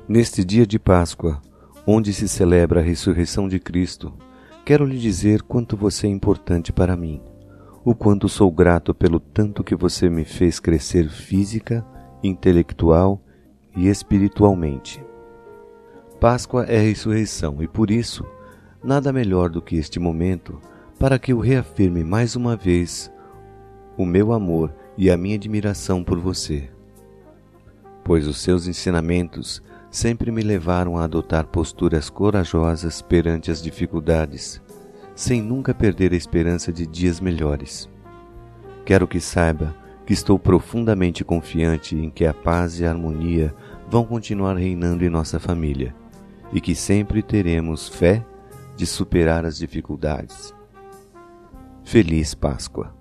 Neste dia de Páscoa, onde se celebra a ressurreição de Cristo, quero lhe dizer quanto você é importante para mim, o quanto sou grato pelo tanto que você me fez crescer física, intelectual e espiritualmente. Páscoa é a ressurreição e, por isso, nada melhor do que este momento para que eu reafirme mais uma vez o meu amor e a minha admiração por você, pois os seus ensinamentos sempre me levaram a adotar posturas corajosas perante as dificuldades, sem nunca perder a esperança de dias melhores. Quero que saiba que estou profundamente confiante em que a paz e a harmonia vão continuar reinando em nossa família e que sempre teremos fé de superar as dificuldades. Feliz Páscoa!